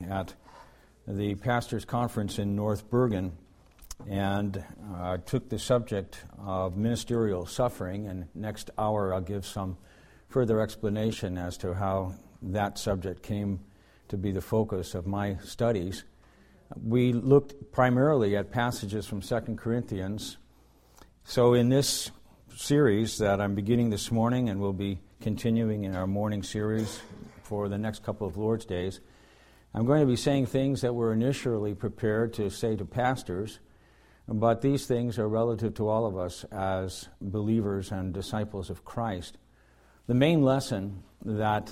at the pastors' conference in North Bergen, and took the subject of ministerial suffering, and next hour I'll give some further explanation as to how that subject came to be the focus of my studies. We looked primarily at passages from 2 Corinthians. So in this series that I'm beginning this morning, and we'll be continuing in our morning series for the next couple of Lord's Days, I'm going to be saying things that were initially prepared to say to pastors, but these things are relative to all of us as believers and disciples of Christ. The main lesson that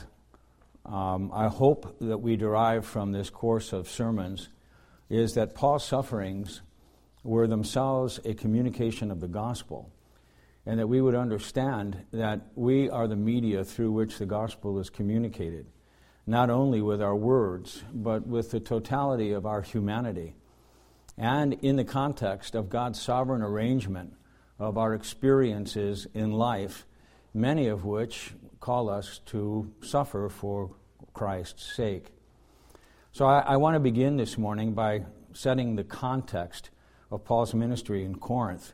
I hope that we derive from this course of sermons is that Paul's sufferings were themselves a communication of the gospel, and that we would understand that we are the media through which the gospel is communicated, not only with our words, but with the totality of our humanity, and in the context of God's sovereign arrangement of our experiences in life, many of which call us to suffer for Christ's sake. So I want to begin this morning by setting the context of Paul's ministry in Corinth.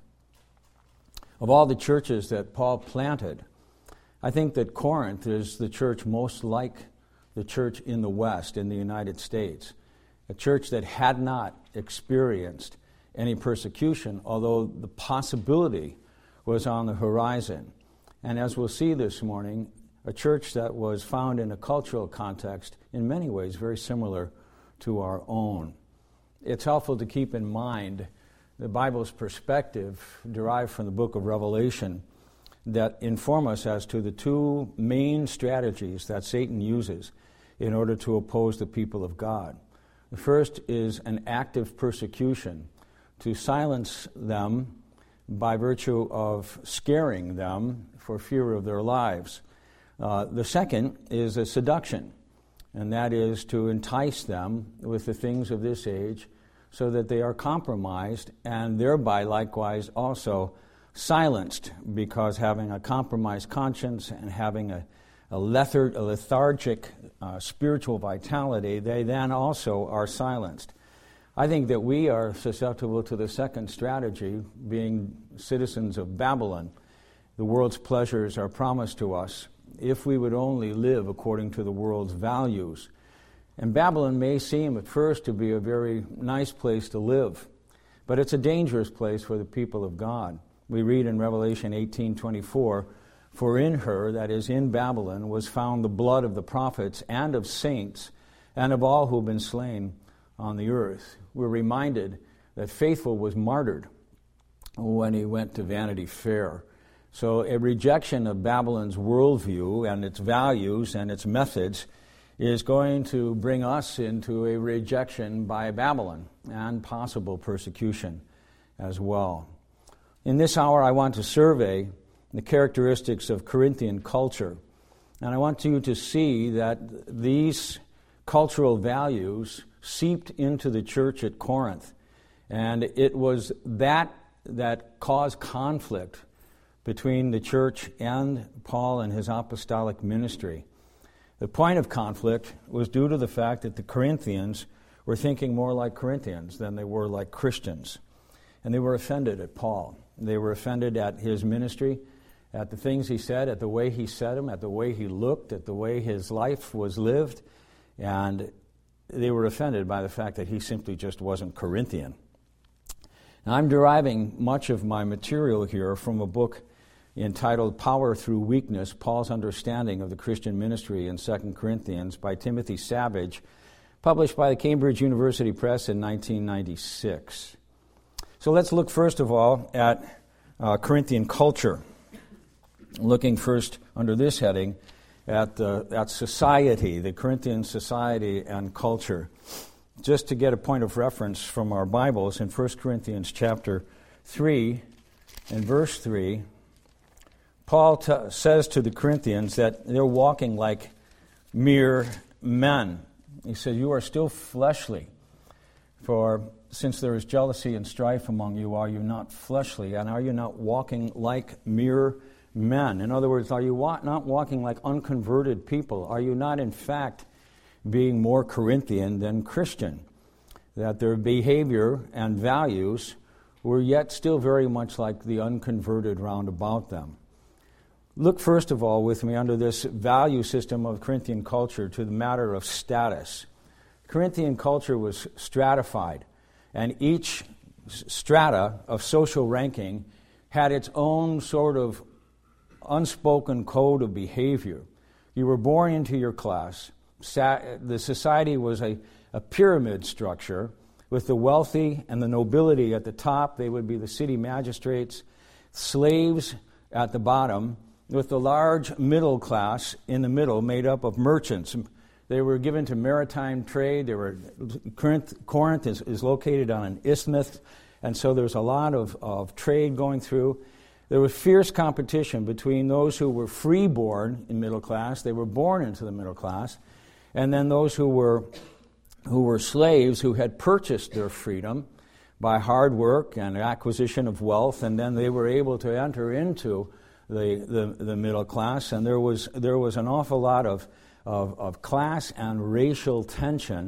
Of all the churches that Paul planted, I think that Corinth is the church most like the church in the West, in the United States, a church that had not experienced any persecution, although the possibility was on the horizon. And as we'll see this morning, a church that was found in a cultural context in many ways very similar to our own. It's helpful to keep in mind the Bible's perspective derived from the book of Revelation that inform us as to the two main strategies that Satan uses in order to oppose the people of God. The first is an active persecution to silence them by virtue of scaring them for fear of their lives. The second is a seduction, and that is to entice them with the things of this age so that they are compromised and thereby likewise also silenced, because having a compromised conscience and having a lethargic spiritual vitality, they then also are silenced. I think that we are susceptible to the second strategy, being citizens of Babylon. The world's pleasures are promised to us if we would only live according to the world's values. And Babylon may seem at first to be a very nice place to live, but it's a dangerous place for the people of God. We read in Revelation 18:24, "For in her," that is in Babylon, "was found the blood of the prophets and of saints and of all who have been slain on the earth." We're reminded that Faithful was martyred when he went to Vanity Fair. So a rejection of Babylon's worldview and its values and its methods is going to bring us into a rejection by Babylon and possible persecution as well. In this hour, I want to survey the characteristics of Corinthian culture, and I want you to see that these cultural values seeped into the church at Corinth, and it was that caused conflict between the church and Paul and his apostolic ministry. The point of conflict was due to the fact that the Corinthians were thinking more like Corinthians than they were like Christians. And they were offended at Paul. They were offended at his ministry, at the things he said, at the way he said them, at the way he looked, at the way his life was lived. And they were offended by the fact that he simply just wasn't Corinthian. Now, I'm deriving much of my material here from a book entitled Power Through Weakness, Paul's Understanding of the Christian Ministry in 2 Corinthians by Timothy Savage, published by the Cambridge University Press in 1996. So let's look first of all at Corinthian culture, looking first under this heading at society, the Corinthian society and culture. Just to get a point of reference from our Bibles, in 1 Corinthians chapter 3 and verse 3, Paul says to the Corinthians that they're walking like mere men. He says, "You are still fleshly, for since there is jealousy and strife among you, are you not fleshly, and are you not walking like mere men?" In other words, are you not walking like unconverted people? Are you not, in fact, being more Corinthian than Christian, that their behavior and values were yet still very much like the unconverted round about them. Look first of all with me under this value system of Corinthian culture to the matter of status. Corinthian culture was stratified, and each strata of social ranking had its own sort of unspoken code of behavior. You were born into your class. The society was a pyramid structure with the wealthy and the nobility at the top. They would be the city magistrates, slaves at the bottom, with the large middle class in the middle made up of merchants. They were given to maritime trade. Corinth is located on an isthmus, and so there's a lot of trade going through. There was fierce competition between those who were free-born in middle class. They were born into the middle class, and then those who were slaves who had purchased their freedom by hard work and acquisition of wealth, and then they were able to enter into the middle class, and there was an awful lot of class and racial tension,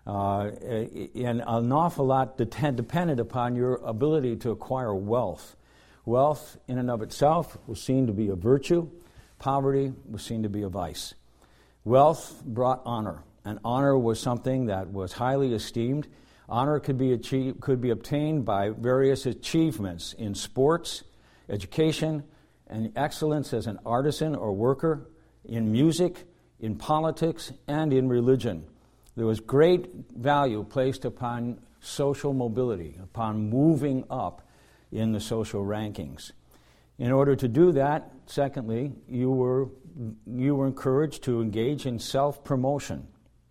and an awful lot depended upon your ability to acquire wealth. Wealth in and of itself was seen to be a virtue. Poverty was seen to be a vice. Wealth brought honor, and honor was something that was highly esteemed. Honor could be obtained by various achievements in sports, education, and excellence as an artisan or worker, in music, in politics, and in religion. There was great value placed upon social mobility, upon moving up in the social rankings. In order to do that, secondly, you were encouraged to engage in self-promotion.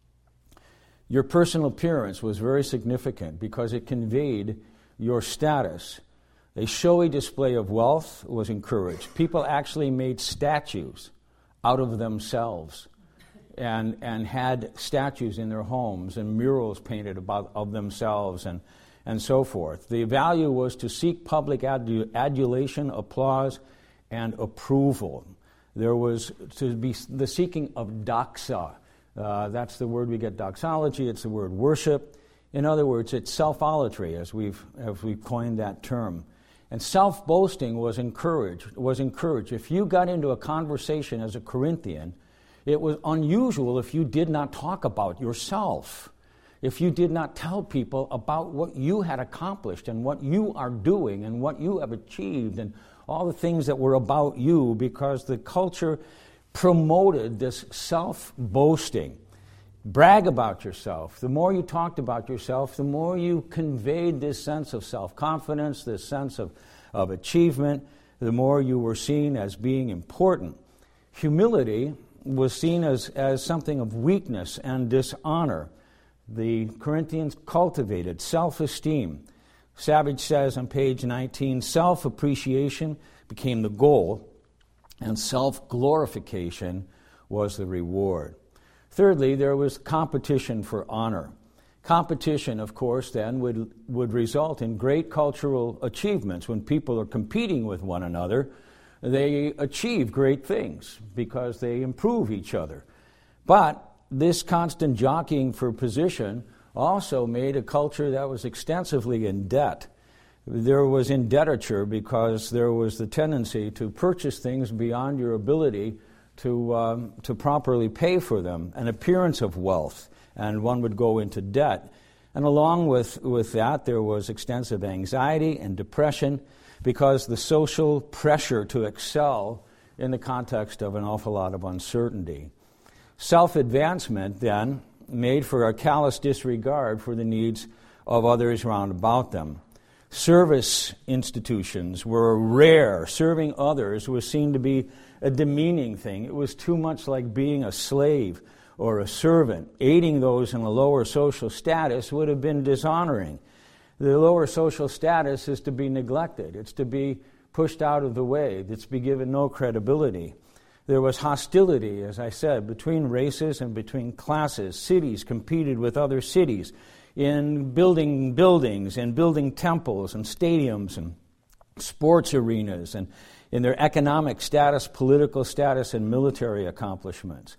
Your personal appearance was very significant because it conveyed your status. A showy display of wealth was encouraged. People actually made statues out of themselves and had statues in their homes and murals painted of themselves and so forth. The value was to seek public adulation, applause, and approval. There was to be the seeking of doxa. That's the word we get doxology. It's the word worship. In other words, it's self-olatry, as we've coined that term. And self-boasting was encouraged. If you got into a conversation as a Corinthian, it was unusual if you did not talk about yourself, if you did not tell people about what you had accomplished and what you are doing and what you have achieved and all the things that were about you, because the culture promoted this self-boasting. Brag about yourself. The more you talked about yourself, the more you conveyed this sense of self-confidence, this sense of achievement, the more you were seen as being important. Humility was seen as something of weakness and dishonor. The Corinthians cultivated self-esteem. Savage says on page 19, self-appreciation became the goal, and self-glorification was the reward. Thirdly, there was competition for honor. Competition, of course, then would result in great cultural achievements. When people are competing with one another, they achieve great things because they improve each other. But this constant jockeying for position also made a culture that was extensively in debt. There was indebtiture because there was the tendency to purchase things beyond your ability to properly pay for them, an appearance of wealth, and one would go into debt. And along with that, there was extensive anxiety and depression because the social pressure to excel in the context of an awful lot of uncertainty. Self-advancement, then, made for a callous disregard for the needs of others round about them. Service institutions were rare. Serving others was seen to be a demeaning thing. It was too much like being a slave or a servant. Aiding those in a lower social status would have been dishonoring. The lower social status is to be neglected. It's to be pushed out of the way. It's to be given no credibility. There was hostility, as I said, between races and between classes. Cities competed with other cities in building buildings and building temples and stadiums and sports arenas and in their economic status, political status, and military accomplishments.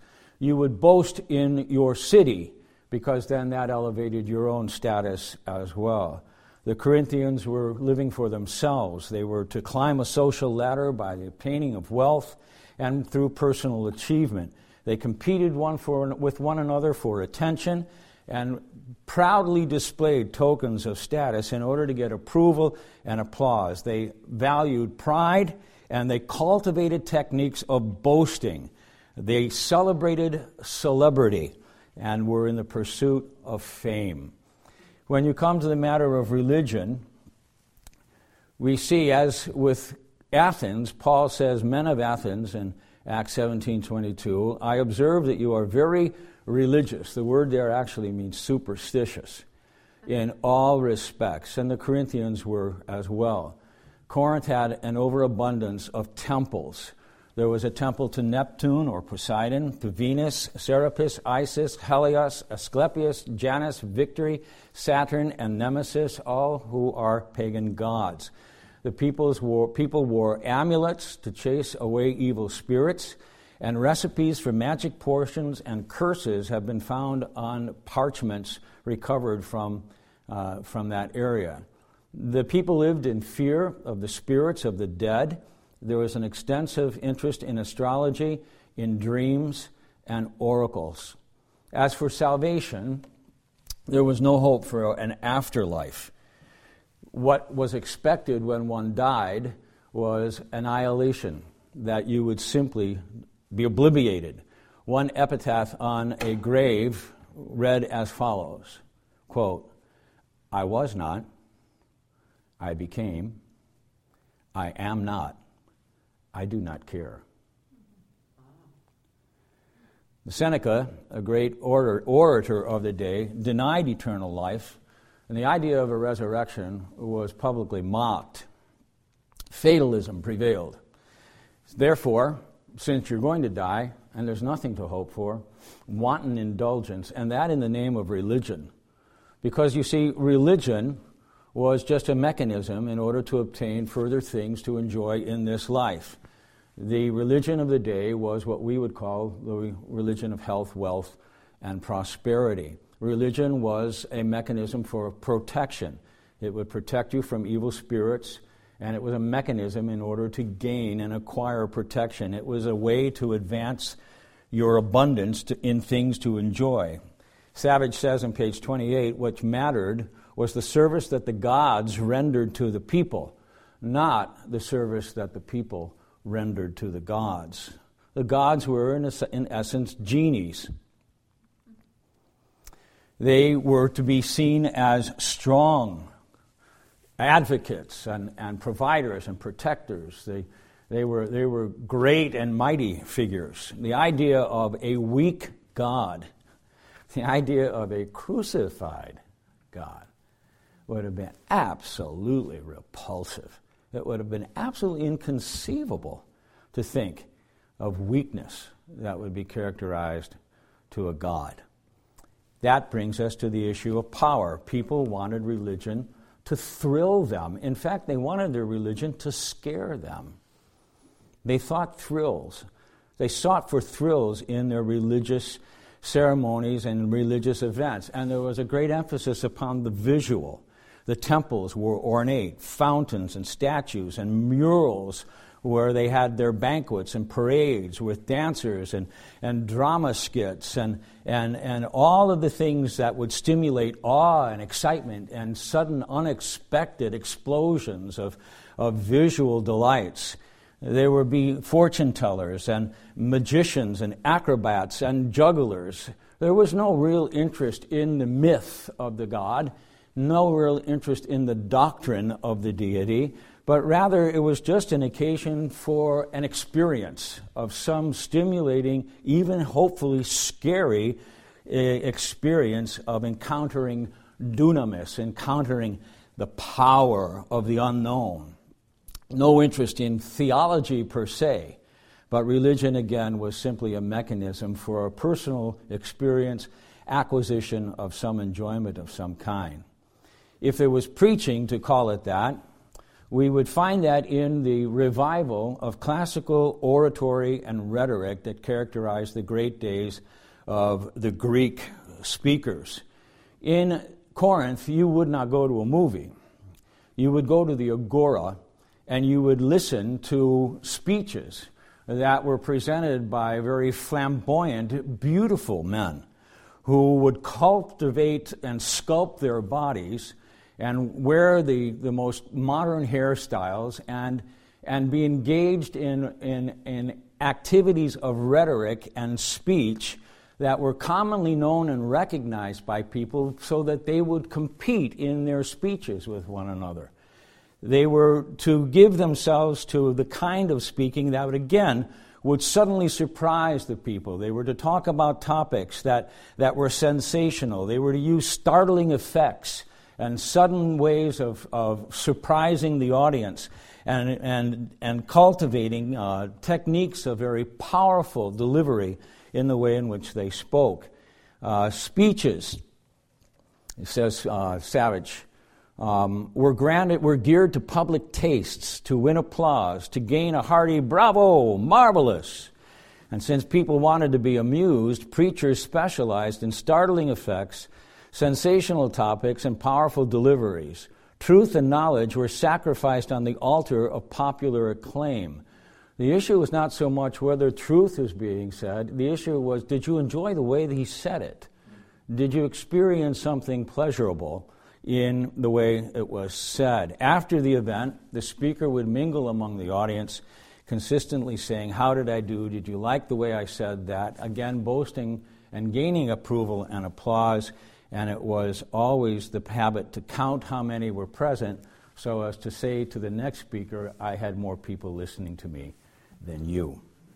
you would boast in your city, because then that elevated your own status as well. The Corinthians were living for themselves. They were to climb a social ladder by the obtaining of wealth and through personal achievement. They competed with one another for attention and proudly displayed tokens of status in order to get approval and applause. They valued pride, and they cultivated techniques of boasting. They celebrated celebrity and were in the pursuit of fame. When you come to the matter of religion, we see, as with Athens, Paul says, "Men of Athens," in Acts 17:22, "I observe that you are very religious." The word there actually means superstitious in all respects, and the Corinthians were as well. Corinth had an overabundance of temples. There was a temple to Neptune or Poseidon, to Venus, Serapis, Isis, Helios, Asclepius, Janus, Victory, Saturn, and Nemesis, all who are pagan gods. The people wore amulets to chase away evil spirits, and recipes for magic potions and curses have been found on parchments recovered from that area. The people lived in fear of the spirits of the dead. There was an extensive interest in astrology, in dreams, and oracles. As for salvation, there was no hope for an afterlife. What was expected when one died was annihilation, that you would simply be obliterated. One epitaph on a grave read as follows, quote, "I was not, I became, I am not, I do not care." Seneca, a great orator of the day, denied eternal life, and the idea of a resurrection was publicly mocked. Fatalism prevailed. Therefore, since you're going to die and there's nothing to hope for, wanton indulgence, and that in the name of religion. Because you see, religion was just a mechanism in order to obtain further things to enjoy in this life. The religion of the day was what we would call the religion of health, wealth, and prosperity. Religion was a mechanism for protection. It would protect you from evil spirits, and it was a mechanism in order to gain and acquire protection. It was a way to advance your abundance in things to enjoy. Savage says on page 28, what mattered was the service that the gods rendered to the people, not the service that the people rendered to the gods. The gods were, in essence, genies. They were to be seen as strong advocates and providers and protectors. They were great and mighty figures. The idea of a weak God, the idea of a crucified God, would have been absolutely repulsive. It would have been absolutely inconceivable to think of weakness that would be characterized to a God. That brings us to the issue of power. People wanted religion to thrill them. In fact, they wanted their religion to scare them. They sought for thrills in their religious ceremonies and religious events, and there was a great emphasis upon the visual. The temples were ornate, fountains and statues and murals where they had their banquets and parades with dancers and drama skits and all of the things that would stimulate awe and excitement and sudden unexpected explosions of visual delights. There would be fortune tellers and magicians and acrobats and jugglers. There was no real interest in the myth of the god, no real interest in the doctrine of the deity, but rather it was just an occasion for an experience of some stimulating, even hopefully scary experience of encountering dunamis, encountering the power of the unknown. No interest in theology per se, but religion again was simply a mechanism for a personal experience, acquisition of some enjoyment of some kind. If there was preaching, to call it that, we would find that in the revival of classical oratory and rhetoric that characterized the great days of the Greek speakers. In Corinth, you would not go to a movie. You would go to the agora and you would listen to speeches that were presented by very flamboyant, beautiful men who would cultivate and sculpt their bodies and wear the most modern hairstyles and be engaged in activities of rhetoric and speech that were commonly known and recognized by people so that they would compete in their speeches with one another. They were to give themselves to the kind of speaking that would suddenly surprise the people. They were to talk about topics that were sensational. They were to use startling effects and sudden ways of surprising the audience and cultivating techniques of very powerful delivery in the way in which they spoke. Speeches, it says Savage, were geared to public tastes, to win applause, to gain a hearty bravo, marvelous. And since people wanted to be amused, preachers specialized in startling effects, sensational topics, and powerful deliveries. Truth and knowledge were sacrificed on the altar of popular acclaim. The issue was not so much whether truth was being said. The issue was, did you enjoy the way that he said it? Did you experience something pleasurable in the way it was said? After the event, the speaker would mingle among the audience, consistently saying, "How did I do? Did you like the way I said that?" Again, boasting and gaining approval and applause. And it was always the habit to count how many were present so as to say to the next speaker, "I had more people listening to me than you."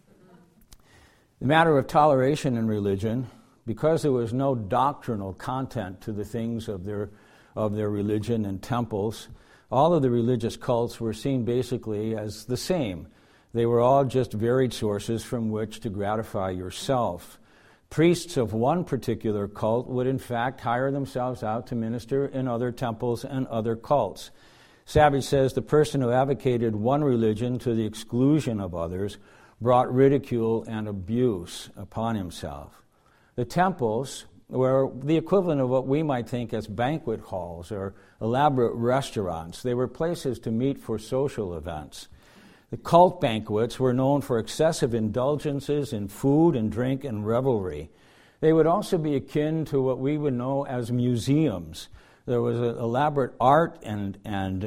The matter of toleration in religion, because there was no doctrinal content to the things of their religion and temples, all of the religious cults were seen basically as the same. They were all just varied sources from which to gratify yourself. Priests of one particular cult would in fact hire themselves out to minister in other temples and other cults. Savage says the person who advocated one religion to the exclusion of others brought ridicule and abuse upon himself. The temples were the equivalent of what we might think as banquet halls or elaborate restaurants. They were places to meet for social events. The cult banquets were known for excessive indulgences in food and drink and revelry. They would also be akin to what we would know as museums. There was elaborate art and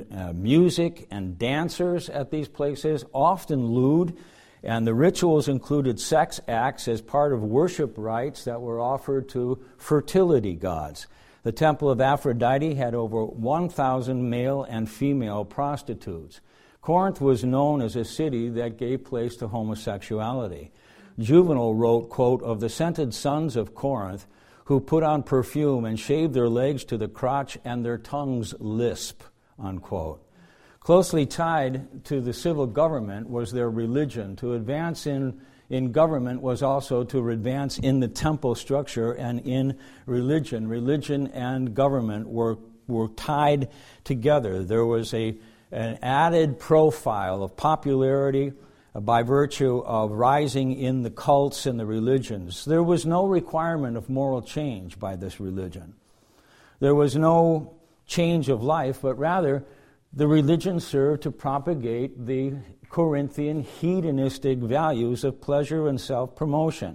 music and dancers at these places, often lewd, and the rituals included sex acts as part of worship rites that were offered to fertility gods. The Temple of Aphrodite had over 1,000 male and female prostitutes. Corinth was known as a city that gave place to homosexuality. Juvenal wrote, quote, "of the scented sons of Corinth, who put on perfume and shaved their legs to the crotch and their tongues lisp," unquote. Closely tied to the civil government was their religion. To advance in government was also to advance in the temple structure and in religion. Religion and government were tied together. There was an added profile of popularity by virtue of rising in the cults and the religions. There was no requirement of moral change by this religion. There was no change of life, but rather the religion served to propagate the Corinthian hedonistic values of pleasure and self-promotion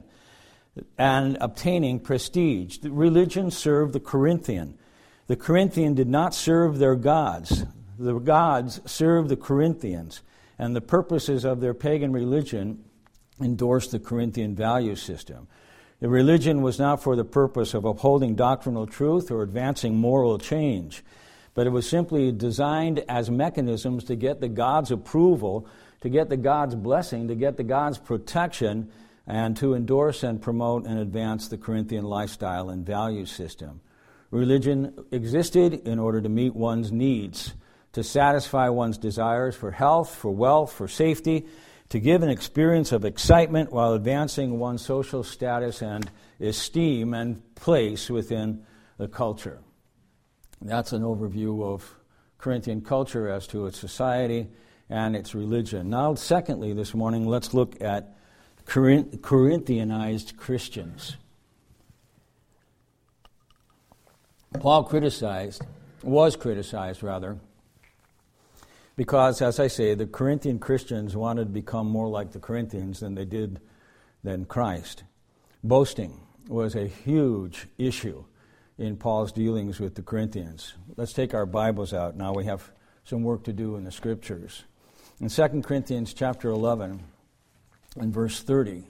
and obtaining prestige. The religion served the Corinthian. The Corinthian did not serve their gods. The gods served the Corinthians, and the purposes of their pagan religion endorsed the Corinthian value system. The religion was not for the purpose of upholding doctrinal truth or advancing moral change, but it was simply designed as mechanisms to get the God's approval, to get the God's blessing, to get the God's protection, and to endorse and promote and advance the Corinthian lifestyle and value system. Religion existed in order to meet one's needs, to satisfy one's desires for health, for wealth, for safety, to give an experience of excitement while advancing one's social status and esteem and place within the culture. That's an overview of Corinthian culture, as to its society and its religion. Now, secondly, this morning, let's look at Corinthianized Christians. Paul was criticized, because, as I say, the Corinthian Christians wanted to become more like the Corinthians than Christ. Boasting was a huge issue in Paul's dealings with the Corinthians. Let's take our Bibles out. Now we have some work to do in the Scriptures. In 2 Corinthians chapter 11 and verse 30,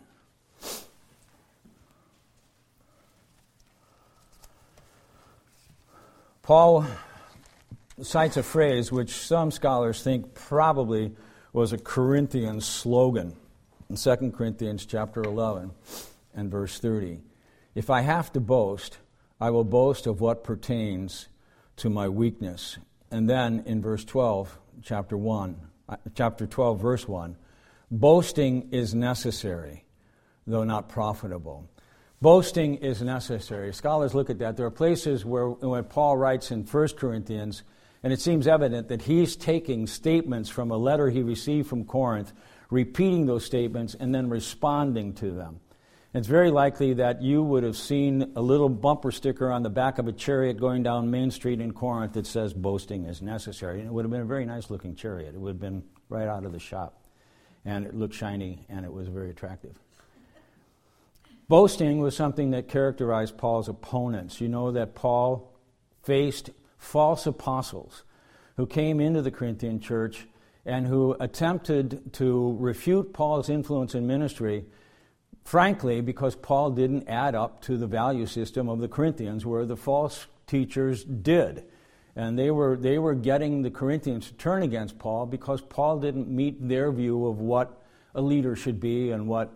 Paul cites a phrase which some scholars think probably was a Corinthian slogan in 2 Corinthians chapter 11 and verse 30. If I have to boast, I will boast of what pertains to my weakness. And then in verse 12, chapter 12, verse 1, boasting is necessary, though not profitable. Boasting is necessary. Scholars look at that. There are places where when Paul writes in 1 Corinthians, and it seems evident that he's taking statements from a letter he received from Corinth, repeating those statements, and then responding to them. It's very likely that you would have seen a little bumper sticker on the back of a chariot going down Main Street in Corinth that says, boasting is necessary. And it would have been a very nice-looking chariot. It would have been right out of the shop. And it looked shiny, and it was very attractive. Boasting was something that characterized Paul's opponents. You know that Paul faced false apostles who came into the Corinthian church and who attempted to refute Paul's influence in ministry, frankly, because Paul didn't add up to the value system of the Corinthians, where the false teachers did. And they were getting the Corinthians to turn against Paul because Paul didn't meet their view of what a leader should be and what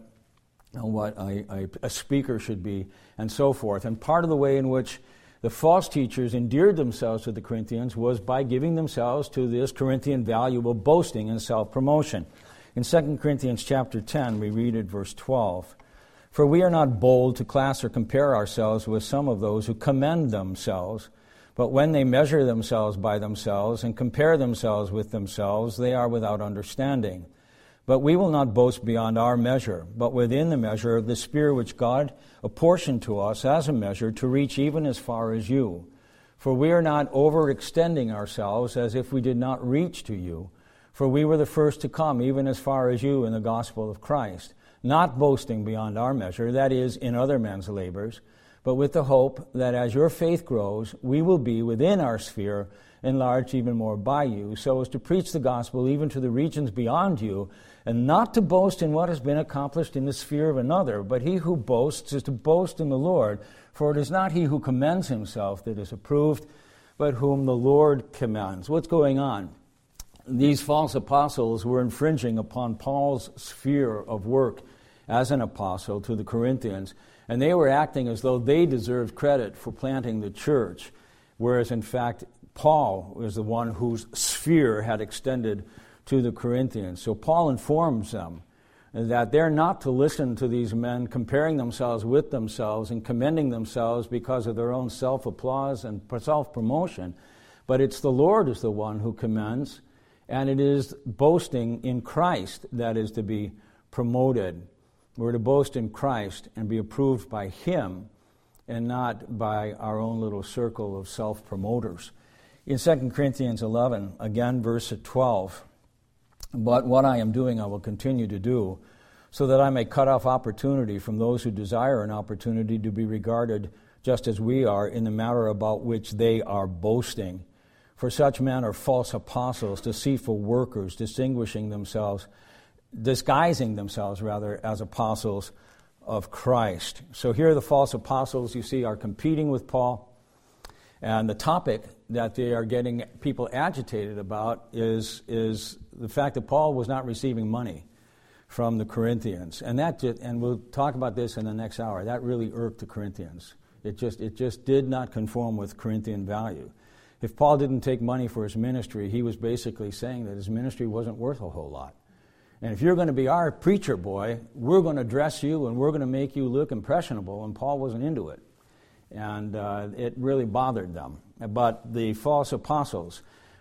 a speaker should be, and so forth. And part of the way in which the false teachers endeared themselves to the Corinthians was by giving themselves to this Corinthian value of boasting and self-promotion. In 2 Corinthians chapter 10, we read at verse 12, "For we are not bold to class or compare ourselves with some of those who commend themselves, but when they measure themselves by themselves and compare themselves with themselves, they are without understanding. But we will not boast beyond our measure, but within the measure of the sphere which God apportioned to us as a measure to reach even as far as you. For we are not overextending ourselves as if we did not reach to you, for we were the first to come even as far as you in the gospel of Christ, not boasting beyond our measure, that is, in other men's labors, but with the hope that as your faith grows, we will be within our sphere, enlarged even more by you, so as to preach the gospel even to the regions beyond you, and not to boast in what has been accomplished in the sphere of another, but he who boasts is to boast in the Lord, for it is not he who commends himself that is approved, but whom the Lord commends." What's going on? These false apostles were infringing upon Paul's sphere of work as an apostle to the Corinthians, and they were acting as though they deserved credit for planting the church, whereas in fact Paul was the one whose sphere had extended to the Corinthians. So Paul informs them that they're not to listen to these men comparing themselves with themselves and commending themselves because of their own self-applause and self-promotion, but it's the Lord is the one who commends, and it is boasting in Christ that is to be promoted. We're to boast in Christ and be approved by Him and not by our own little circle of self-promoters. In 2 Corinthians 11, again, verse 12, "But what I am doing I will continue to do, so that I may cut off opportunity from those who desire an opportunity to be regarded just as we are in the matter about which they are boasting. For such men are false apostles, deceitful workers, disguising themselves as apostles of Christ." So here the false apostles, you see, are competing with Paul. And the topic that they are getting people agitated about is the fact that Paul was not receiving money from the Corinthians. And we'll talk about this in the next hour. That really irked the Corinthians. It just did not conform with Corinthian value. If Paul didn't take money for his ministry, he was basically saying that his ministry wasn't worth a whole lot. And if you're going to be our preacher boy, we're going to dress you and we're going to make you look impressionable, and Paul wasn't into it. And it really bothered them. But the false apostles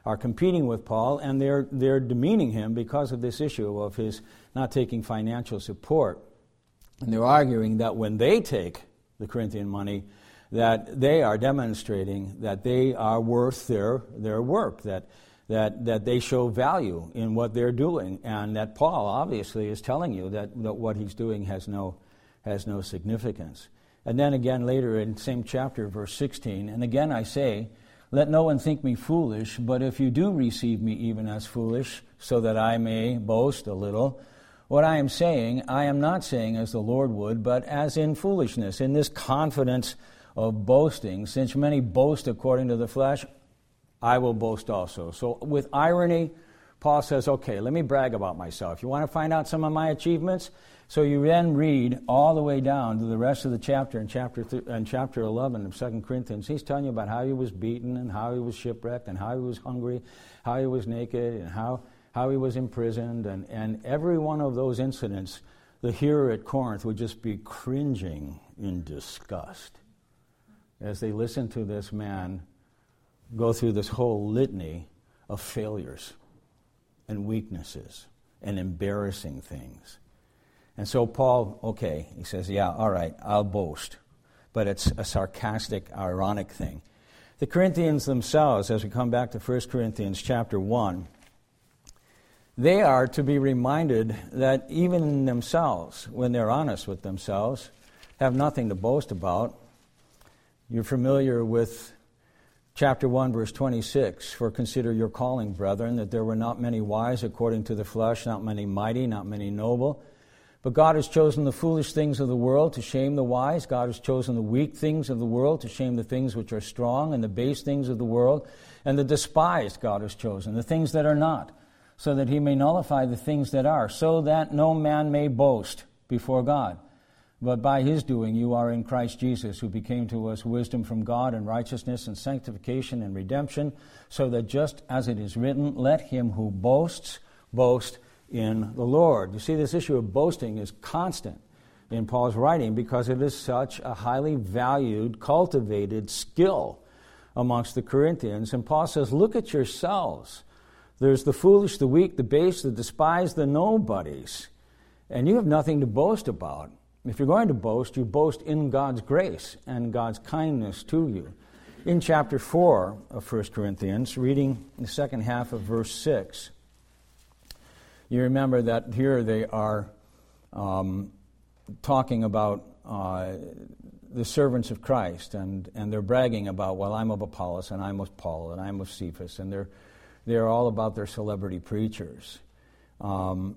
are competing with Paul, and they're demeaning him because of this issue of his not taking financial support. And they're arguing that when they take the Corinthian money, that they are demonstrating that they are worth their work, that they show value in what they're doing, and that Paul obviously is telling you that what he's doing has no significance. And then again later in same chapter, verse 16, and again I say, let no one think me foolish, but if you do receive me even as foolish, so that I may boast a little, what I am saying, I am not saying as the Lord would, but as in foolishness, in this confidence of boasting. Since many boast according to the flesh, I will boast also. So with irony, Paul says, okay, let me brag about myself. You want to find out some of my achievements? So you then read all the way down to the rest of the chapter, in chapter 11 of 2 Corinthians. He's telling you about how he was beaten and how he was shipwrecked and how he was hungry, how he was naked, and how he was imprisoned. And every one of those incidents, the hearer at Corinth would just be cringing in disgust as they listen to this man go through this whole litany of failures and weaknesses and embarrassing things. And so Paul, okay, he says, yeah, all right, I'll boast. But it's a sarcastic, ironic thing. The Corinthians themselves, as we come back to 1 Corinthians chapter 1, they are to be reminded that even in themselves, when they're honest with themselves, have nothing to boast about. You're familiar with chapter 1, verse 26, for consider your calling, brethren, that there were not many wise according to the flesh, not many mighty, not many noble. But God has chosen the foolish things of the world to shame the wise. God has chosen the weak things of the world to shame the things which are strong, and the base things of the world. And the despised God has chosen, the things that are not, so that he may nullify the things that are, so that no man may boast before God. But by his doing you are in Christ Jesus, who became to us wisdom from God and righteousness and sanctification and redemption, so that just as it is written, let him who boasts, boast in the Lord. You see, this issue of boasting is constant in Paul's writing because it is such a highly valued, cultivated skill amongst the Corinthians. And Paul says, look at yourselves. There's the foolish, the weak, the base, the despised, the nobodies. And you have nothing to boast about. If you're going to boast, you boast in God's grace and God's kindness to you. In chapter 4 of 1 Corinthians, reading the second half of verse 6, you remember that here they are talking about the servants of Christ, and they're bragging about, well, I'm of Apollos, and I'm of Paul, and I'm of Cephas, and they're all about their celebrity preachers. And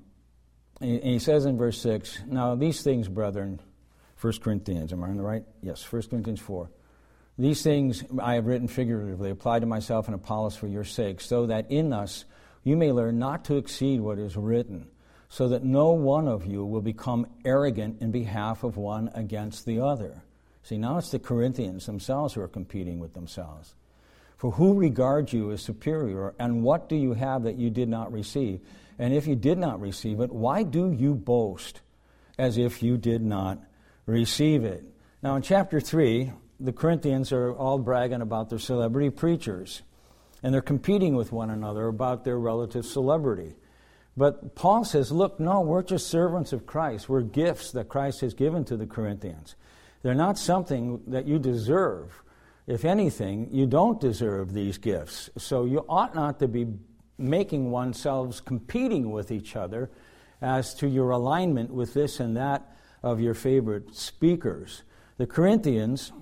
he says in verse 6, now these things, brethren, 1 Corinthians, am I on the right? Yes, 1 Corinthians 4. These things I have written figuratively, applied to myself and Apollos for your sake, so that in us you may learn not to exceed what is written, so that no one of you will become arrogant in behalf of one against the other. See, now it's the Corinthians themselves who are competing with themselves. For who regards you as superior, and what do you have that you did not receive? And if you did not receive it, why do you boast as if you did not receive it? Now in chapter 3, the Corinthians are all bragging about their celebrity preachers. And they're competing with one another about their relative celebrity. But Paul says, look, no, we're just servants of Christ. We're gifts that Christ has given to the Corinthians. They're not something that you deserve. If anything, you don't deserve these gifts. So you ought not to be making oneself competing with each other as to your alignment with this and that of your favorite speakers. The Corinthians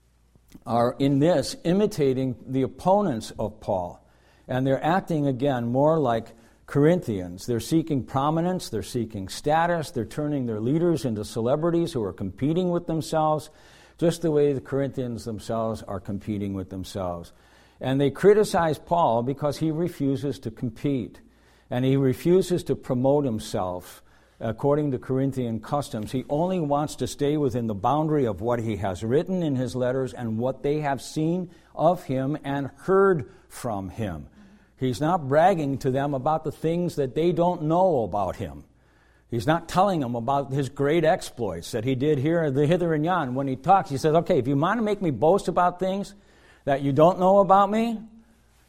are in this imitating the opponents of Paul. And they're acting again more like Corinthians. They're seeking prominence, they're seeking status, they're turning their leaders into celebrities who are competing with themselves, just the way the Corinthians themselves are competing with themselves. And they criticize Paul because he refuses to compete. And he refuses to promote himself according to Corinthian customs. He only wants to stay within the boundary of what he has written in his letters and what they have seen of him and heard from him. He's not bragging to them about the things that they don't know about him. He's not telling them about his great exploits that he did here, hither and yon. When he talks, he says, okay, if you want to make me boast about things that you don't know about me,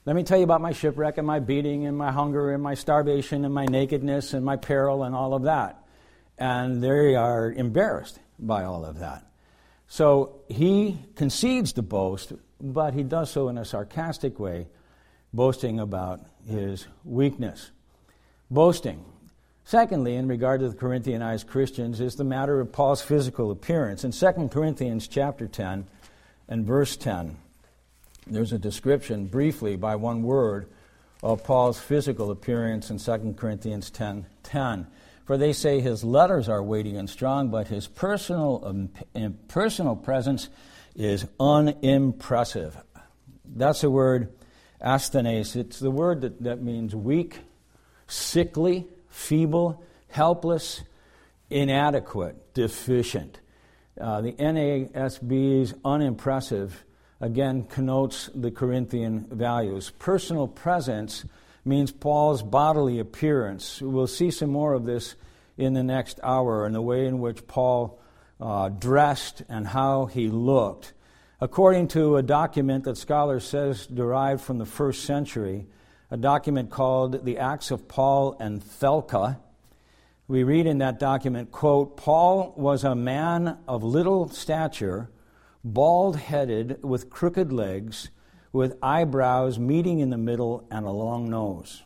Let me tell you about my shipwreck and my beating and my hunger and my starvation and my nakedness and my peril and all of that. And they are embarrassed by all of that. So he concedes to boast, but he does so in a sarcastic way, boasting about his weakness. Boasting. Secondly, in regard to the Corinthianized Christians, is the matter of Paul's physical appearance. In 2 Corinthians chapter 10 and verse 10, there's a description, briefly, by one word, of Paul's physical appearance in 2 Corinthians 10:10. For they say his letters are weighty and strong, but his personal presence is unimpressive. That's the word asthenes. It's the word that means weak, sickly, feeble, helpless, inadequate, deficient. The NASB's unimpressive, again, connotes the Corinthian values. Personal presence means Paul's bodily appearance. We'll see some more of this in the next hour, and the way in which Paul dressed and how he looked. According to a document that scholars says derived from the first century, a document called the Acts of Paul and Thelca, we read in that document, quote, Paul was a man of little stature, bald-headed, with crooked legs, with eyebrows meeting in the middle and a long nose.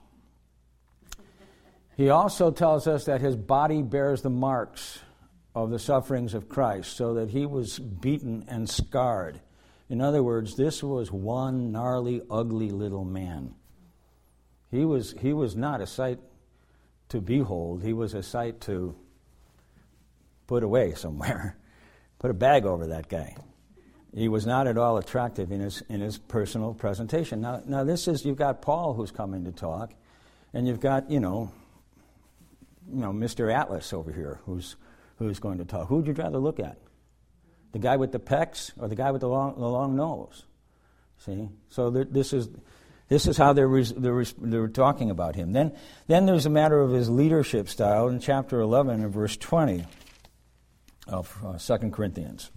He also tells us that his body bears the marks of the sufferings of Christ, so that he was beaten and scarred. In other words, this was one gnarly, ugly little man. He was not a sight to behold. He was a sight to put away somewhere. Put a bag over that guy. He was not at all attractive in his personal presentation. Now this is, you've got Paul who's coming to talk, and you've got, Mr. Atlas over here who's going to talk. Who would you rather look at? The guy with the pecs or the guy with the long nose? See? So this is how they were talking about him. Then there's a matter of his leadership style in chapter 11 and verse 20 of 2 Corinthians.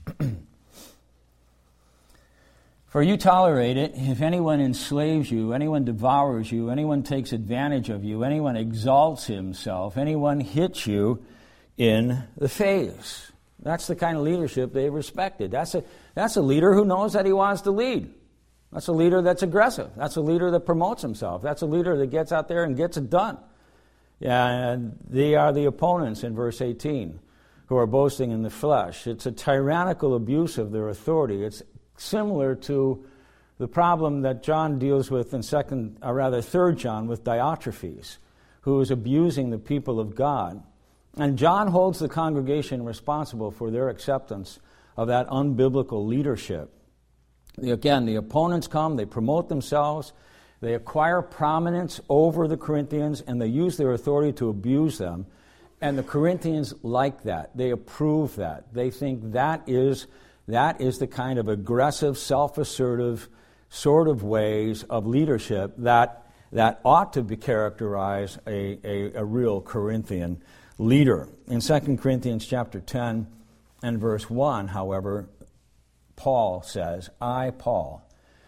For you tolerate it if anyone enslaves you, anyone devours you, anyone takes advantage of you, anyone exalts himself, anyone hits you in the face. That's the kind of leadership they respected. That's a leader who knows that he wants to lead. That's a leader that's aggressive. That's a leader that promotes himself. That's a leader that gets out there and gets it done. And they are the opponents in verse 18 who are boasting in the flesh. It's a tyrannical abuse of their authority. It's similar to the problem that John deals with in 3 John with Diotrephes, who is abusing the people of God. And John holds the congregation responsible for their acceptance of that unbiblical leadership. Again, the opponents come, they promote themselves, they acquire prominence over the Corinthians, and they use their authority to abuse them. And the Corinthians like that. They approve that. They think that is the kind of aggressive, self-assertive sort of ways of leadership that ought to be characterize a real Corinthian leader. In 2 Corinthians chapter 10 and verse 1, however, Paul says, I, Paul,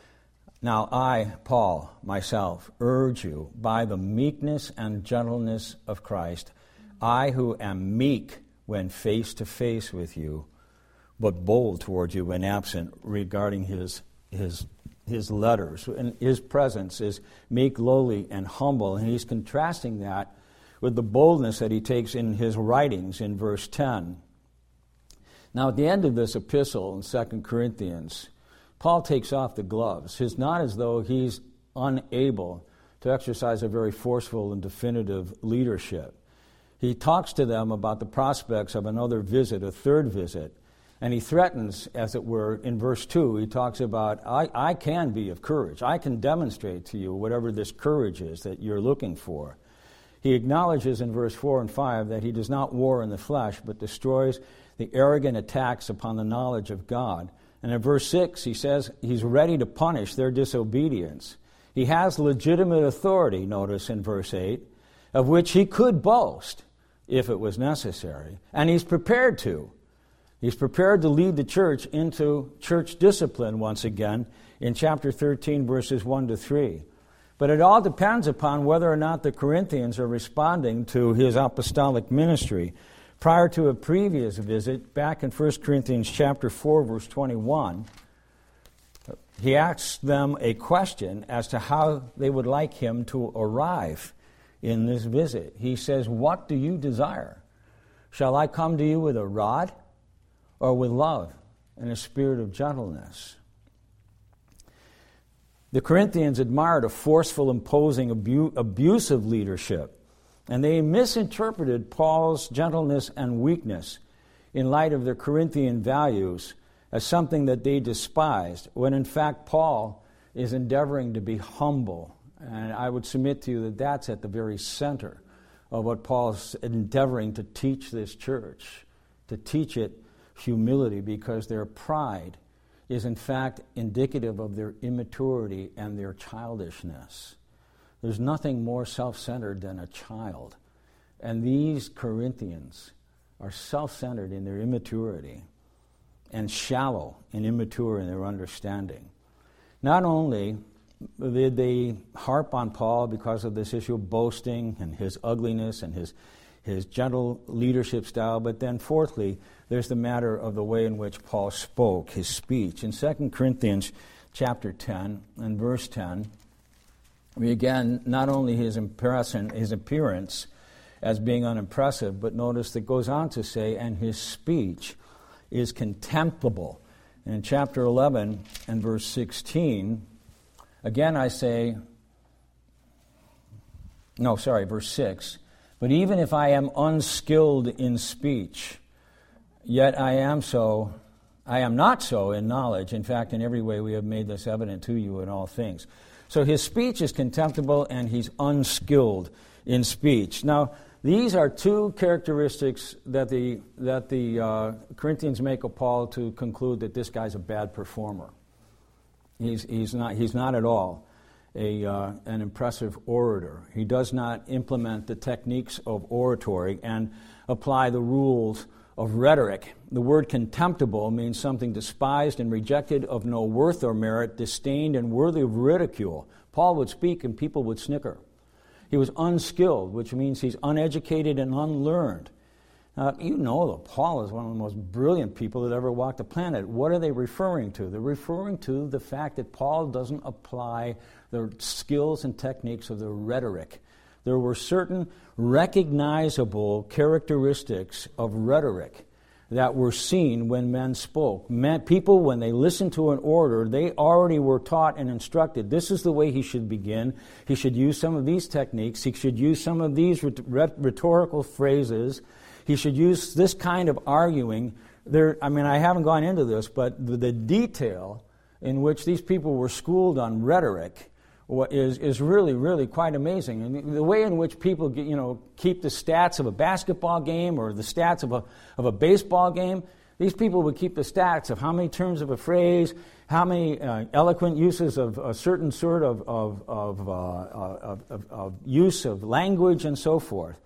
myself, urge you by the meekness and gentleness of Christ, I who am meek when face to face with you, but bold toward you when absent, regarding his letters. And his presence is meek, lowly, and humble, and he's contrasting that with the boldness that he takes in his writings in verse 10. Now, at the end of this epistle in 2 Corinthians, Paul takes off the gloves. It's not as though he's unable to exercise a very forceful and definitive leadership. He talks to them about the prospects of another visit, a third visit, and he threatens, as it were, in verse 2, he talks about, I can be of courage. I can demonstrate to you whatever this courage is that you're looking for. He acknowledges in verse 4 and 5 that he does not war in the flesh, but destroys the arrogant attacks upon the knowledge of God. And in verse 6, he says he's ready to punish their disobedience. He has legitimate authority, notice in verse 8, of which he could boast if it was necessary. And he's prepared to. He's prepared to lead the church into church discipline once again in chapter 13, verses 1 to 3. But it all depends upon whether or not the Corinthians are responding to his apostolic ministry. Prior to a previous visit, back in 1 Corinthians chapter 4, verse 21, he asks them a question as to how they would like him to arrive in this visit. He says, "What do you desire? Shall I come to you with a rod, or with love and a spirit of gentleness?" The Corinthians admired a forceful, imposing, abusive leadership, and they misinterpreted Paul's gentleness and weakness in light of their Corinthian values as something that they despised, when in fact Paul is endeavoring to be humble. And I would submit to you that that's at the very center of what Paul's endeavoring to teach this church, to teach it humility, because their pride is in fact indicative of their immaturity and their childishness. There's nothing more self-centered than a child. And these Corinthians are self-centered in their immaturity and shallow and immature in their understanding. Not only did they harp on Paul because of this issue of boasting and his ugliness and his gentle leadership style, but then fourthly, there's the matter of the way in which Paul spoke, his speech. In 2 Corinthians chapter 10 and verse 10, we again, not only his appearance as being unimpressive, but notice it goes on to say, and his speech is contemptible. And in chapter 11 and verse 16, again I say, verse 6, "But even if I am unskilled in speech, yet I am not so in knowledge. In fact, in every way we have made this evident to you in all things." So his speech is contemptible and he's unskilled in speech. Now, these are two characteristics that the Corinthians make of Paul to conclude that this guy's a bad performer. He's not at all an impressive orator. He does not implement the techniques of oratory and apply the rules of rhetoric. The word contemptible means something despised and rejected, of no worth or merit, disdained and worthy of ridicule. Paul would speak and people would snicker. He was unskilled, which means he's uneducated and unlearned. You know that Paul is one of the most brilliant people that ever walked the planet. What are they referring to? They're referring to the fact that Paul doesn't apply the skills and techniques of the rhetoric. There were certain recognizable characteristics of rhetoric that were seen when men spoke. People, when they listened to an orator, they already were taught and instructed. This is the way he should begin. He should use some of these techniques. He should use some of these rhetorical phrases. He should use this kind of arguing. I haven't gone into this, but the detail in which these people were schooled on rhetoric is really, really quite amazing. And the way in which people keep the stats of a basketball game or the stats of a baseball game, these people would keep the stats of how many terms of a phrase, how many eloquent uses of a certain sort of use of language and so forth.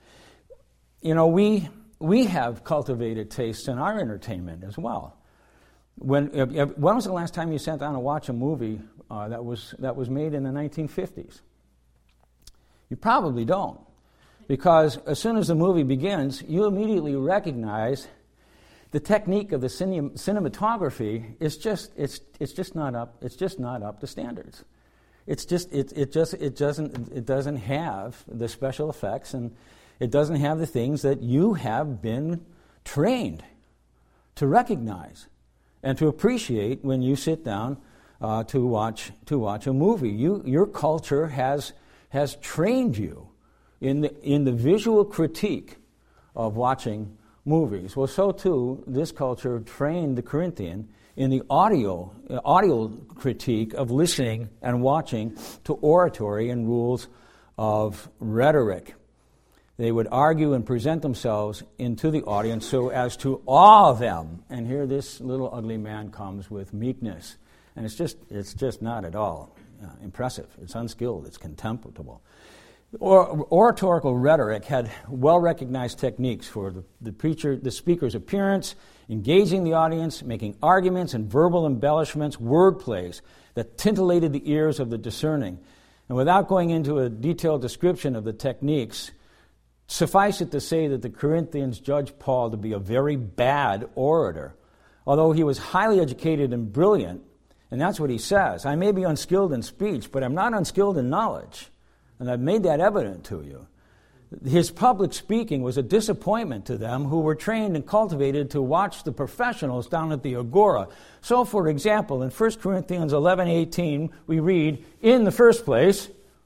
We have cultivated tastes in our entertainment as well. When was the last time you sat down to watch a movie that was made in the 1950s? You probably don't, because as soon as the movie begins, you immediately recognize the technique of the cinematography is just not up to standards. It doesn't have the special effects, and it doesn't have the things that you have been trained to recognize and to appreciate when you sit down to watch a movie. Your culture has trained you in the visual critique of watching movies. Well, so too this culture trained the Corinthian in the audio critique of listening and watching to oratory and rules of rhetoric. They would argue and present themselves into the audience so as to awe them. And here this little ugly man comes with meekness. And it's just not at all impressive. It's unskilled. It's contemptible. Oratorical rhetoric had well-recognized techniques for the speaker's appearance, engaging the audience, making arguments and verbal embellishments, word plays that tintillated the ears of the discerning. And without going into a detailed description of the techniques, suffice it to say that the Corinthians judged Paul to be a very bad orator. Although he was highly educated and brilliant, and that's what he says. I may be unskilled in speech, but I'm not unskilled in knowledge. And I've made that evident to you. His public speaking was a disappointment to them who were trained and cultivated to watch the professionals down at the Agora. So, for example, in 1 Corinthians 11:18, we read, in the first place,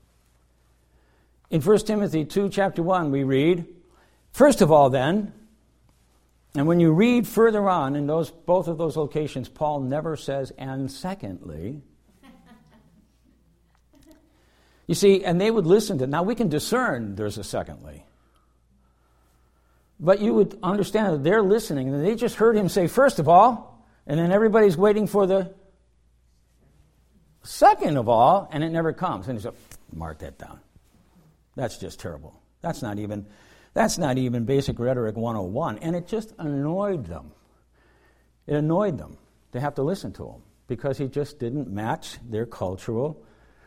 in 1 Timothy 2, chapter 1, we read, first of all then, and when you read further on in both of those locations, Paul never says, and secondly. You see, and they would listen to, now we can discern there's a secondly. But you would understand that they're listening, and they just heard him say, first of all, and then everybody's waiting for the second of all, and it never comes. And he said, mark that down. That's just terrible. That's not even basic rhetoric 101. And it just annoyed them. It annoyed them to have to listen to him because he just didn't match their cultural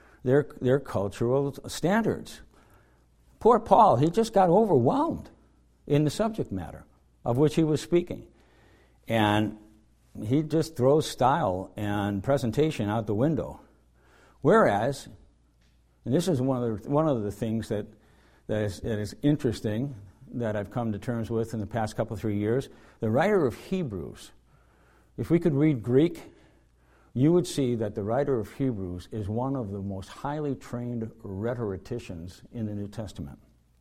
standards. Poor Paul, he just got overwhelmed in the subject matter of which he was speaking. And he just throws style and presentation out the window. Whereas, and this is one of the things that is interesting that I've come to terms with in the past couple, 3 years, the writer of Hebrews, if we could read Greek, you would see that the writer of Hebrews is one of the most highly trained rhetoricians in the New Testament.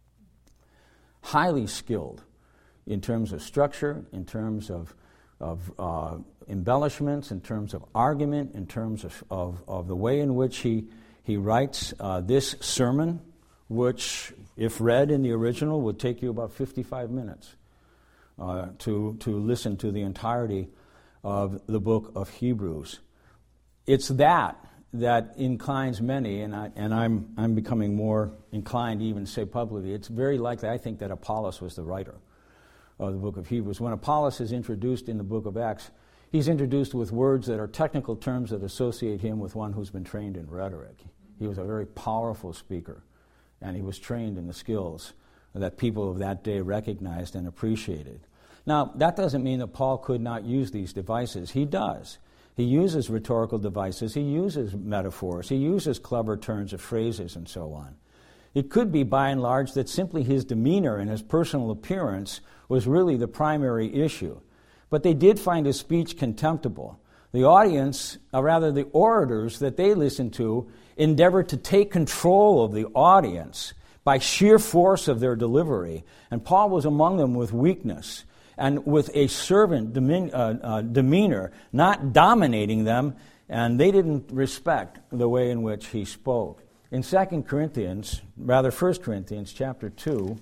Highly skilled in terms of structure, in terms of embellishments, in terms of argument, in terms of the way in which he writes this sermon, which, if read in the original, would take you about 55 minutes to listen to the entirety of the book of Hebrews. It's that inclines many, and I'm becoming more inclined to even say publicly, it's very likely, I think, that Apollos was the writer of the book of Hebrews. When Apollos is introduced in the book of Acts, he's introduced with words that are technical terms that associate him with one who's been trained in rhetoric. He was a very powerful speaker, and he was trained in the skills that people of that day recognized and appreciated. Now, that doesn't mean that Paul could not use these devices. He does. He uses rhetorical devices. He uses metaphors. He uses clever turns of phrases and so on. It could be, by and large, that simply his demeanor and his personal appearance was really the primary issue. But they did find his speech contemptible. The audience, or rather the orators that they listened to, endeavored to take control of the audience by sheer force of their delivery. And Paul was among them with weakness and with a servant demeanor, not dominating them, and they didn't respect the way in which he spoke. In 1 Corinthians chapter 2,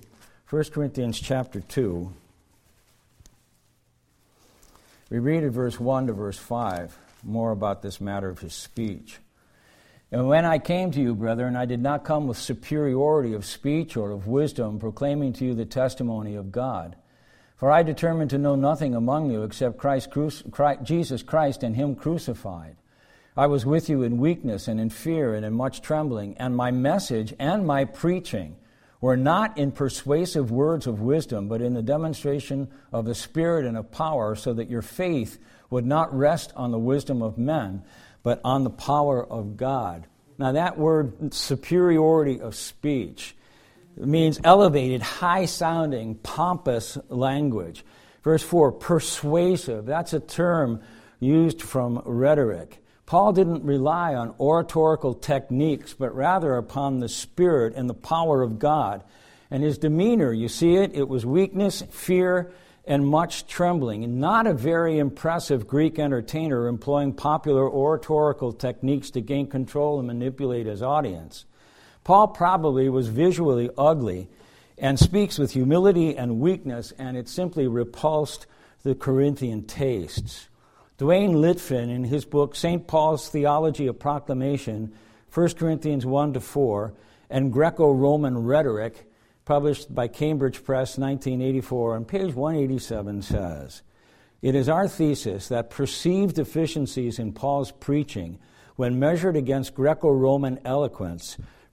we read at verse 1 to verse 5 more about this matter of his speech. And when I came to you, brethren, I did not come with superiority of speech or of wisdom, proclaiming to you the testimony of God. For I determined to know nothing among you except Jesus Christ and him crucified. I was with you in weakness and in fear and in much trembling, and my message and my preaching were not in persuasive words of wisdom, but in the demonstration of the Spirit and of power, so that your faith would not rest on the wisdom of men, but on the power of God. Now that word, superiority of speech, means elevated, high-sounding, pompous language. Verse 4, persuasive. That's a term used from rhetoric. Paul didn't rely on oratorical techniques, but rather upon the Spirit and the power of God. And his demeanor, you see it? It was weakness, fear, and much trembling. And not a very impressive Greek entertainer employing popular oratorical techniques to gain control and manipulate his audience. Paul probably was visually ugly and speaks with humility and weakness, and it simply repulsed the Corinthian tastes. Dwayne Litfin, in his book St. Paul's Theology of Proclamation, 1 Corinthians 1-4, and Greco-Roman Rhetoric, published by Cambridge Press, 1984, on page 187 says, "It is our thesis that perceived deficiencies in Paul's preaching, when measured against Greco-Roman eloquence,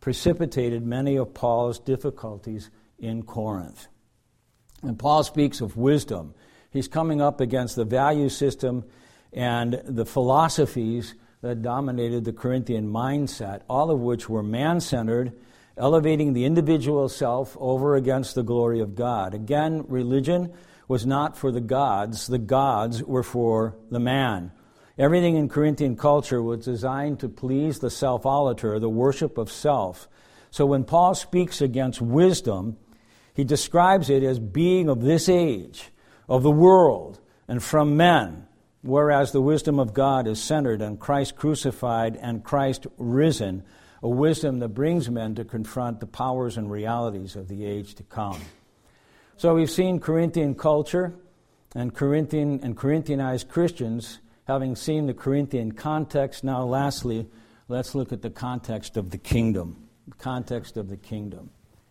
precipitated many of Paul's difficulties in Corinth. And Paul speaks of wisdom. He's coming up against the value system and the philosophies that dominated the Corinthian mindset, all of which were man-centered, elevating the individual self over against the glory of God. Again, religion was not for the gods were for the man. Everything in Corinthian culture was designed to please the self-olator, the worship of self. So when Paul speaks against wisdom, he describes it as being of this age, of the world, and from men, whereas the wisdom of God is centered on Christ crucified and Christ risen, a wisdom that brings men to confront the powers and realities of the age to come. So we've seen Corinthian culture and Corinthianized Christians having seen the Corinthian context. Now lastly, let's look at the context of the kingdom. The context of the kingdom.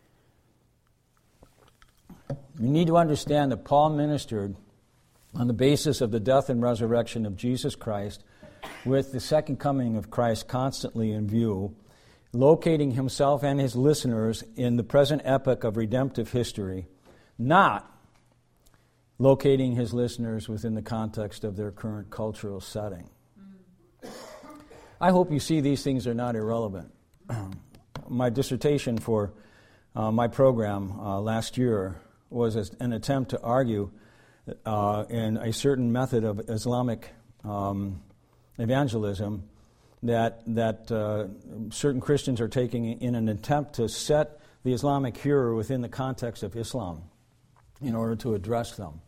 You need to understand that Paul ministered on the basis of the death and resurrection of Jesus Christ, with the second coming of Christ constantly in view, locating himself and his listeners in the present epoch of redemptive history, not locating his listeners within the context of their current cultural setting. I hope you see these things are not irrelevant. My dissertation for my program last year was an attempt to argue in a certain method of Islamic evangelism that certain Christians are taking in an attempt to set the Islamic hearer within the context of Islam in order to address them.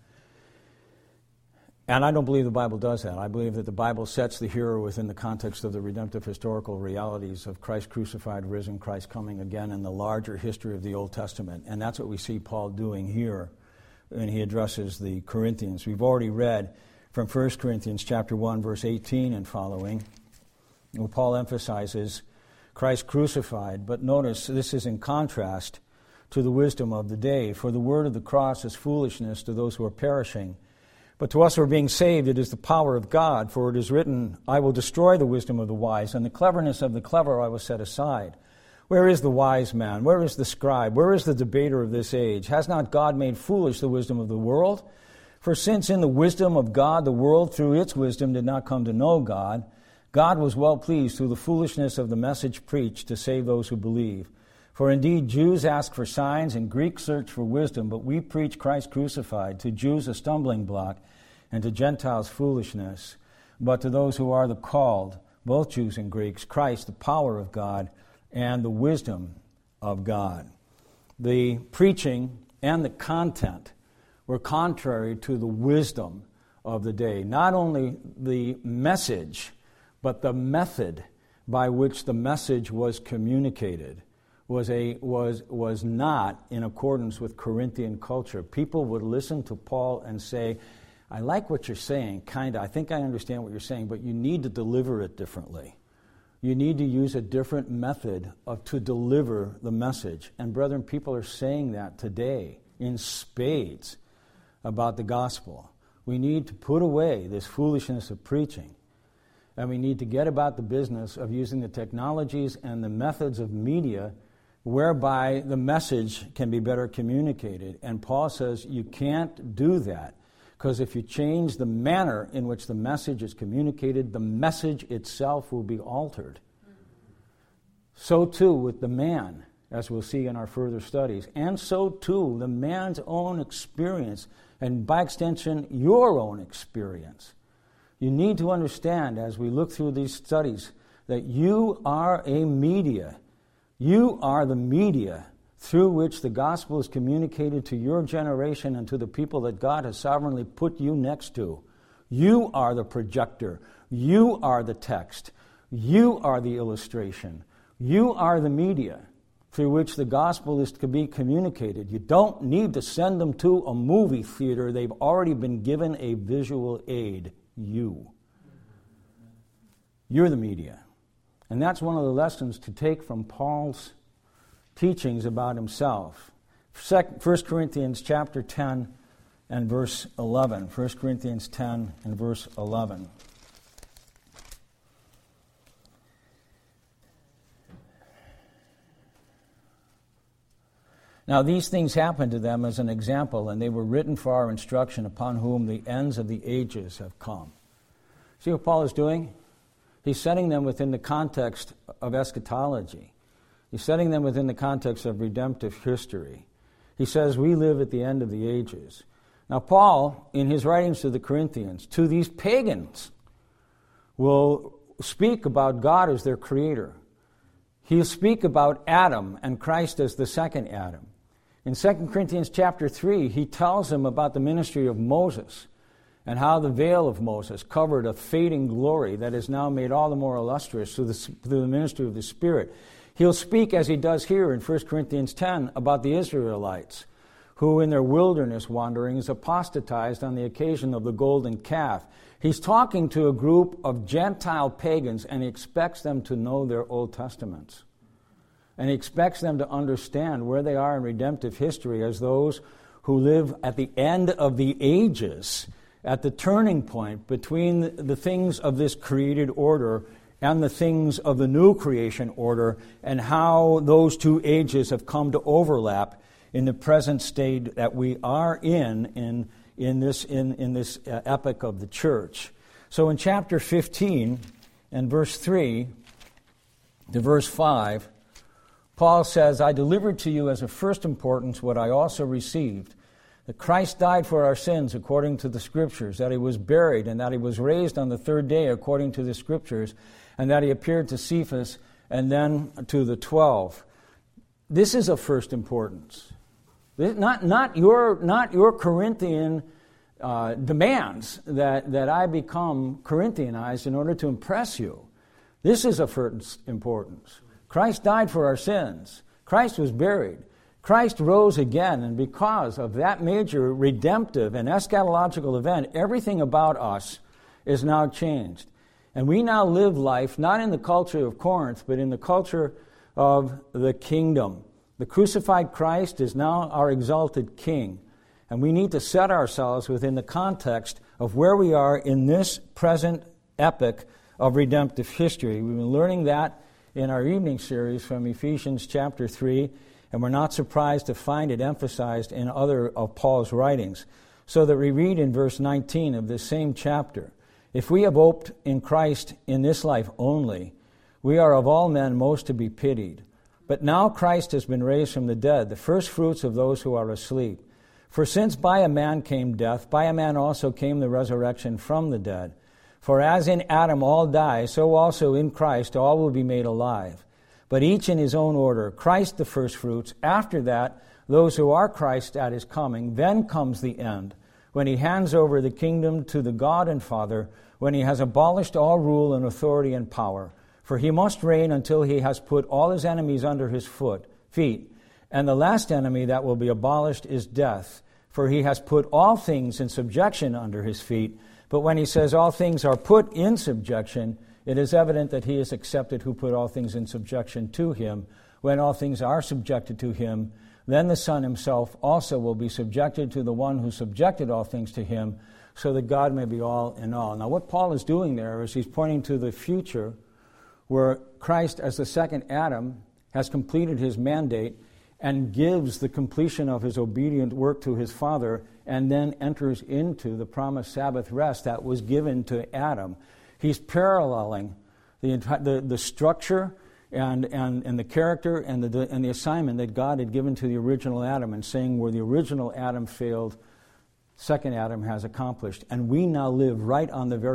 And I don't believe the Bible does that. I believe that the Bible sets the hearer within the context of the redemptive historical realities of Christ crucified, risen, Christ coming again in the larger history of the Old Testament. And that's what we see Paul doing here when he addresses the Corinthians. We've already read from 1 Corinthians chapter 1, verse 18 and following, where Paul emphasizes Christ crucified. But notice this is in contrast to the wisdom of the day. For the word of the cross is foolishness to those who are perishing. But to us who are being saved, it is the power of God. For it is written, I will destroy the wisdom of the wise, and the cleverness of the clever I will set aside. Where is the wise man? Where is the scribe? Where is the debater of this age? Has not God made foolish the wisdom of the world? For since in the wisdom of God the world through its wisdom did not come to know God, God was well pleased through the foolishness of the message preached to save those who believe. For indeed Jews ask for signs and Greeks search for wisdom, but we preach Christ crucified, to Jews a stumbling block, and to Gentiles foolishness. But to those who are the called, both Jews and Greeks, Christ, the power of God and the wisdom of God. The preaching and the content were contrary to the wisdom of the day. Not only the message, but the method by which the message was communicated was not in accordance with Corinthian culture. People would listen to Paul and say, I like what you're saying, kind of. I think I understand what you're saying, but you need to deliver it differently. You need to use a different method to deliver the message. And brethren, people are saying that today in spades about the gospel. We need to put away this foolishness of preaching. And we need to get about the business of using the technologies and the methods of media whereby the message can be better communicated. And Paul says you can't do that. Because if you change the manner in which the message is communicated, the message itself will be altered. So too with the man, as we'll see in our further studies. And so too the man's own experience, and by extension, your own experience. You need to understand, as we look through these studies, that you are a media. You are the media through which the gospel is communicated to your generation and to the people that God has sovereignly put you next to. You are the projector. You are the text. You are the illustration. You are the media through which the gospel is to be communicated. You don't need to send them to a movie theater. They've already been given a visual aid. You're the media. And that's one of the lessons to take from Paul's teachings about himself. 1 Corinthians chapter 10 and verse 11. 1 Corinthians 10 and verse 11. Now these things happened to them as an example, and they were written for our instruction, upon whom the ends of the ages have come. See what Paul is doing? He's setting them within the context of eschatology. He's setting them within the context of redemptive history. He says, we live at the end of the ages. Now Paul, in his writings to the Corinthians, to these pagans, will speak about God as their creator. He'll speak about Adam and Christ as the second Adam. In 2 Corinthians chapter 3, he tells them about the ministry of Moses and how the veil of Moses covered a fading glory that is now made all the more illustrious through the ministry of the Spirit. He'll speak, as he does here in 1 Corinthians 10, about the Israelites, who in their wilderness wanderings apostatized on the occasion of the golden calf. He's talking to a group of Gentile pagans, and he expects them to know their Old Testaments. And he expects them to understand where they are in redemptive history as those who live at the end of the ages, at the turning point between the things of this created order and the things of the new creation order, and how those two ages have come to overlap in the present state that we are in this epoch of the church. So in chapter 15 and verse 3 to verse 5, Paul says, I delivered to you as of first importance what I also received, that Christ died for our sins according to the Scriptures, that he was buried, and that he was raised on the third day according to the Scriptures, and that he appeared to Cephas and then to the 12. This is of first importance. Not your Corinthian demands that I become Corinthianized in order to impress you. This is of first importance. Christ died for our sins. Christ was buried. Christ rose again, and because of that major redemptive and eschatological event, everything about us is now changed. And we now live life not in the culture of Corinth, but in the culture of the kingdom. The crucified Christ is now our exalted King. And we need to set ourselves within the context of where we are in this present epoch of redemptive history. We've been learning that in our evening series from Ephesians chapter 3, and we're not surprised to find it emphasized in other of Paul's writings. So that we read in verse 19 of this same chapter, if we have hoped in Christ in this life only, we are of all men most to be pitied. But now Christ has been raised from the dead, the first fruits of those who are asleep. For since by a man came death, by a man also came the resurrection from the dead. For as in Adam all die, so also in Christ all will be made alive. But each in his own order, Christ the firstfruits, after that those who are Christ at his coming. Then comes the end, when he hands over the kingdom to the God and Father, when he has abolished all rule and authority and power. For he must reign until he has put all his enemies under his feet. And the last enemy that will be abolished is death. For he has put all things in subjection under his feet. But when he says all things are put in subjection, it is evident that he is accepted who put all things in subjection to him. When all things are subjected to him, then the Son himself also will be subjected to the one who subjected all things to him, so that God may be all in all. Now what Paul is doing there is he's pointing to the future where Christ, as the second Adam, has completed his mandate and gives the completion of his obedient work to his Father, and then enters into the promised Sabbath rest that was given to Adam. He's paralleling the structure and the character and the assignment that God had given to the original Adam, and saying where the original Adam failed, second Adam has accomplished. And we now live right on the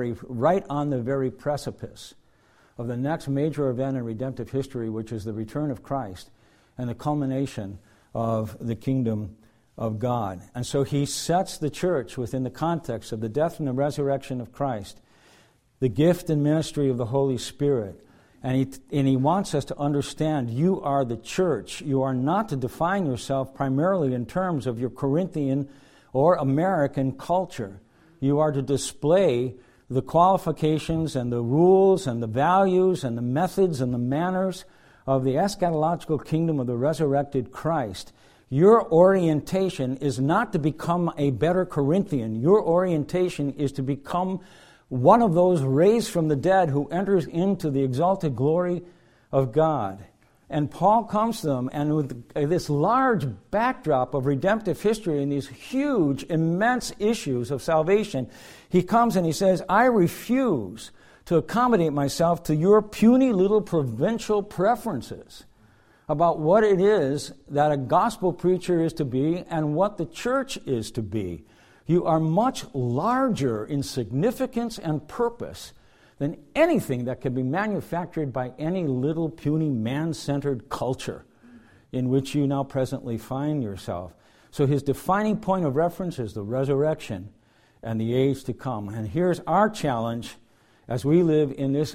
very precipice of the next major event in redemptive history, which is the return of Christ and the culmination of the kingdom of God. And so he sets the church within the context of the death and the resurrection of Christ, the gift and ministry of the Holy Spirit. And he wants us to understand you are the church. You are not to define yourself primarily in terms of your Corinthian or American culture. You are to display the qualifications and the rules and the values and the methods and the manners of the eschatological kingdom of the resurrected Christ. Your orientation is not to become a better Corinthian. Your orientation is to become one of those raised from the dead who enters into the exalted glory of God. And Paul comes to them, and with this large backdrop of redemptive history and these huge, immense issues of salvation, he comes and he says, I refuse to accommodate myself to your puny little provincial preferences about what it is that a gospel preacher is to be and what the church is to be. You are much larger in significance and purpose than anything that can be manufactured by any little puny man-centered culture in which you now presently find yourself. So his defining point of reference is the resurrection and the age to come. And here's our challenge as we live in this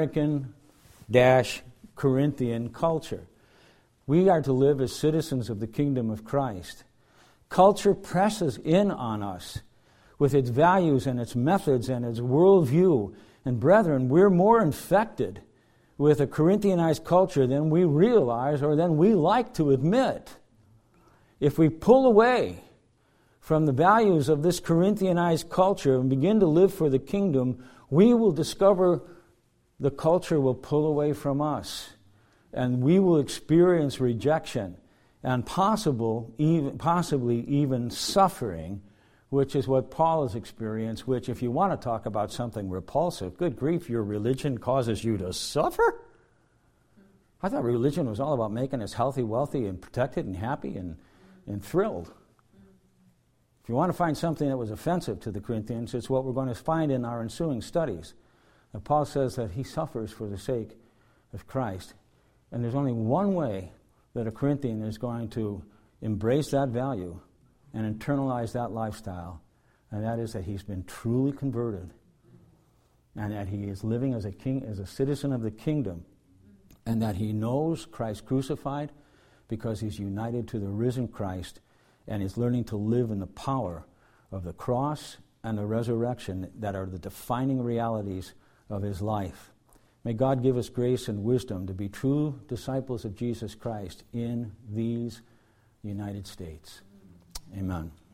American-Corinthian culture. We are to live as citizens of the kingdom of Christ. Culture presses in on us with its values and its methods and its worldview. And brethren, we're more infected with a Corinthianized culture than we realize or than we like to admit. If we pull away from the values of this Corinthianized culture and begin to live for the kingdom, we will discover the culture will pull away from us. And we will experience rejection and possibly even suffering, which is what Paul has experienced, which if you want to talk about something repulsive, good grief, your religion causes you to suffer? I thought religion was all about making us healthy, wealthy, and protected, and happy, and thrilled. If you want to find something that was offensive to the Corinthians, it's what we're going to find in our ensuing studies. And Paul says that he suffers for the sake of Christ. And there's only one way that a Corinthian is going to embrace that value and internalize that lifestyle, and that is that he's been truly converted and that he is living as a king, as a citizen of the kingdom, and that he knows Christ crucified because he's united to the risen Christ and is learning to live in the power of the cross and the resurrection that are the defining realities of his life. May God give us grace and wisdom to be true disciples of Jesus Christ in these United States. Amen.